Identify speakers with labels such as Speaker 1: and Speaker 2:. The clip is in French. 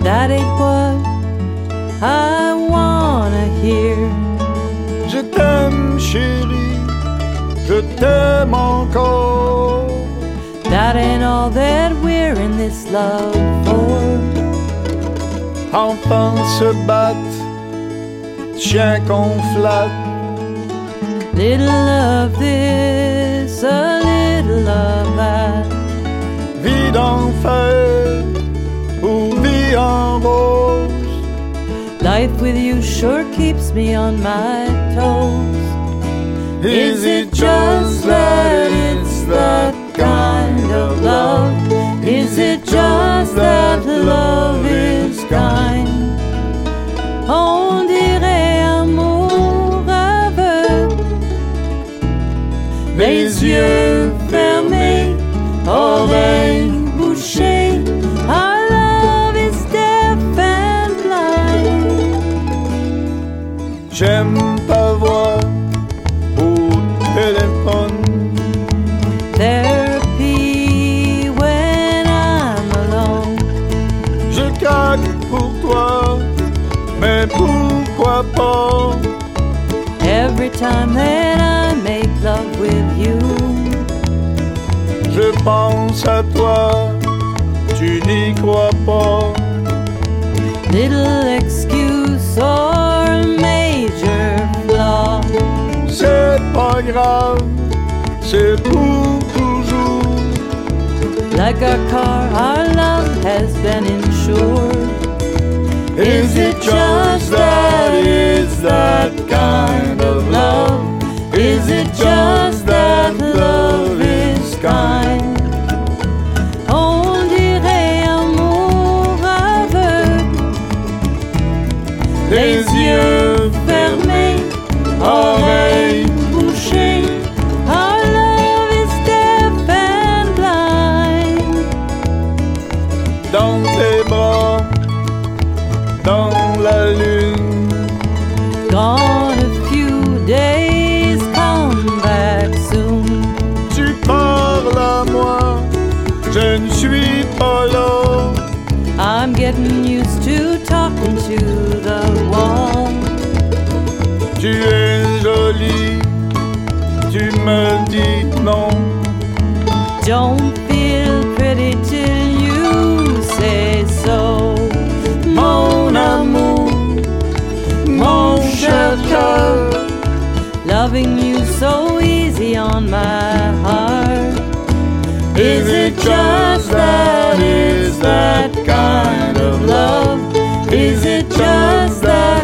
Speaker 1: That ain't what I wanna hear.
Speaker 2: Je t'aime chérie, je t'aime encore.
Speaker 1: That ain't all that we're in this love for.
Speaker 2: Enfants se battent, chiens qu'on flatte.
Speaker 1: Little love this, a little love that.
Speaker 2: Vie d'enfer ou vie en rose.
Speaker 1: Life with you sure keeps me on my toes. Is it just that it's that kind of love? Is it just that love is kind? On dirait amour aveugle, les yeux fermés, oreilles bouchées. Our love is deaf and blind.
Speaker 2: J'aime ta voix au téléphone.
Speaker 1: Therapy when I'm alone.
Speaker 2: Je craque pour toi, mais pourquoi pas?
Speaker 1: Every time that I make love with you,
Speaker 2: je pense à toi, tu n'y crois pas.
Speaker 1: little excuse or major flaw.
Speaker 2: C'est pas grave, c'est pour toujours.
Speaker 1: Like our car, our love has been insured. Is it just that it's that kind of love? Is it just that love is kind? On dirait amour aveugle, les yeux fermés, oreilles bouchées. Our love is deaf and blind.
Speaker 2: Dans tes bras, dans la lune.
Speaker 1: Gone a few days, come back soon.
Speaker 2: Tu parles à moi, je ne suis pas là.
Speaker 1: I'm getting used to talking to the wall.
Speaker 2: Tu es jolie, tu me dis non.
Speaker 1: Don't feel pretty till you say so. Mon amour, mon cher cœur, loving you so easy on my heart. Is it just that it's that kind of love? Is it just that